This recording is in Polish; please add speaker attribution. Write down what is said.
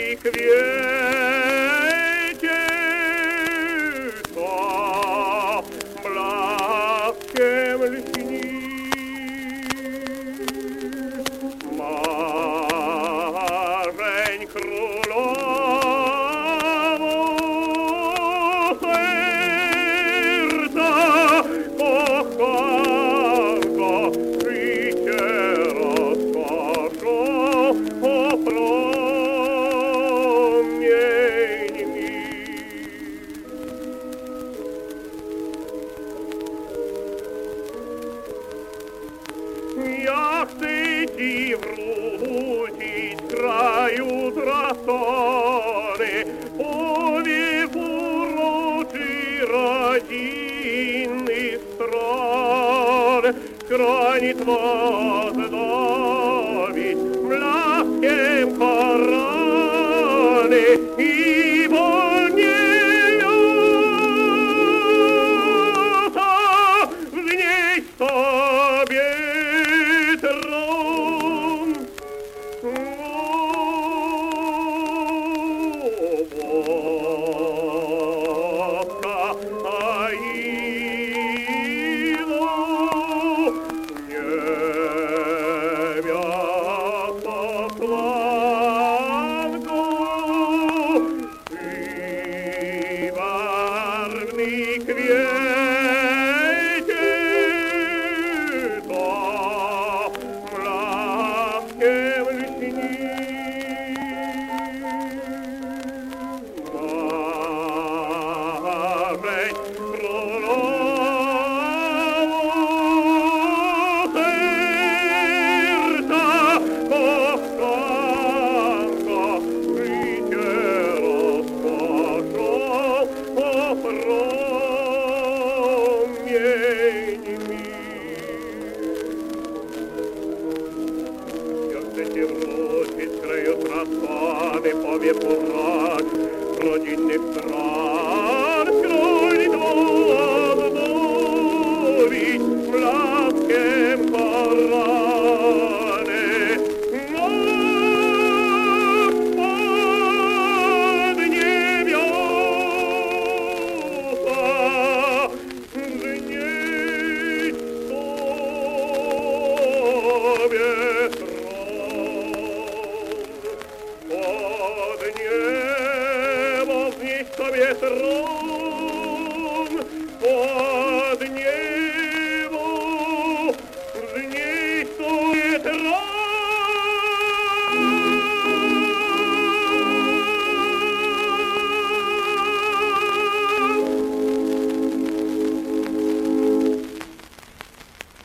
Speaker 1: kwiecie, co blaskiem lśni. Marzeń królowo serca, kochanko, życie rozkoszą opromień mi. Ja chcę ci wrócić z kraju tracony, powiew uroczy rodzinny stron, skroń twą zdobić blaskiem korony i wolniejota wznieść sobie tron. Włoska Aido, niebiasto słanko, i barwny kwiecie, to blaskiem lśni. Marzeń królowo serca, kochanko, życie rozkoszą opromień mi. Ja chcę cię wrócić z kraju tracony, powiew uroczy rodzinnych stron, skroń twą odnowić blaskiem korony. Pod niebiosa wznieść sobie tron. Pod niebo wznieść sobie tron, pod niebo